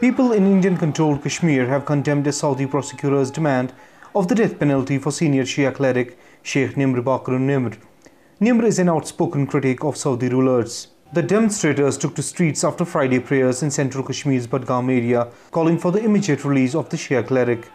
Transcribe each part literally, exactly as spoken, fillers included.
People in Indian-controlled Kashmir have condemned the Saudi prosecutor's demand of the death penalty for senior Shia cleric Sheikh Nimr Bakr Nimr. Nimr is an outspoken critic of Saudi rulers. The demonstrators took to streets after Friday prayers in central Kashmir's Budgam area, calling for the immediate release of the Shia cleric.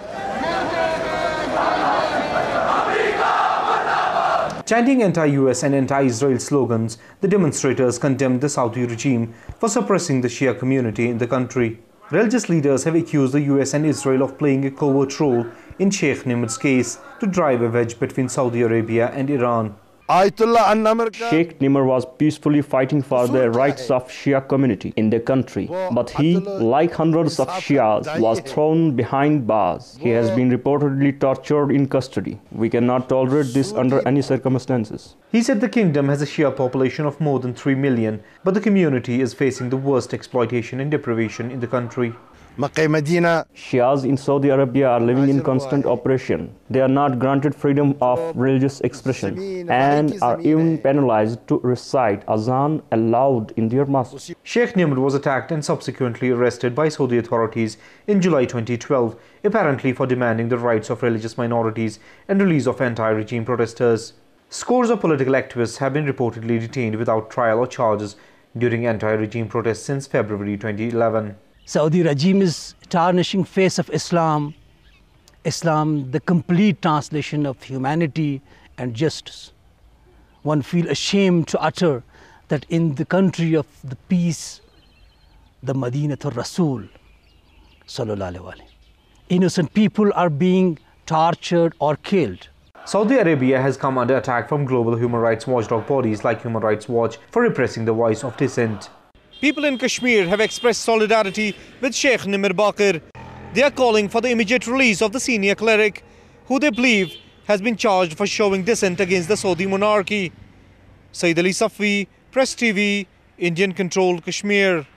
Chanting anti-U S and anti-Israel slogans, the demonstrators condemned the Saudi regime for suppressing the Shia community in the country. Religious leaders have accused the U S and Israel of playing a covert role in Sheikh Nimr's case to drive a wedge between Saudi Arabia and Iran. Sheikh Nimr was peacefully fighting for the rights of Shia community in the country, but he, like hundreds of Shias, was thrown behind bars. He has been reportedly tortured in custody. We cannot tolerate this under any circumstances. He said the kingdom has a Shia population of more than three million, but the community is facing the worst exploitation and deprivation in the country. Shias in Saudi Arabia are living in constant oppression. They are not granted freedom of religious expression and are even penalized to recite azan aloud in their mosques. Sheikh Nimr was attacked and subsequently arrested by Saudi authorities in July twenty twelve, apparently for demanding the rights of religious minorities and release of anti-regime protesters. Scores of political activists have been reportedly detained without trial or charges during anti-regime protests since February twenty eleven. Saudi regime is tarnishing face of Islam, Islam, the complete translation of humanity and justice. One feels ashamed to utter that in the country of the peace, the Madinatul Rasul, sallallahu alaihi wasallam, innocent people are being tortured or killed. Saudi Arabia has come under attack from global human rights watchdog bodies like Human Rights Watch for repressing the voice of dissent. People in Kashmir have expressed solidarity with Sheikh Nimr Bakr. They are calling for the immediate release of the senior cleric, who they believe has been charged for showing dissent against the Saudi monarchy. Saeed Ali Safvi, Press T V, Indian-controlled Kashmir.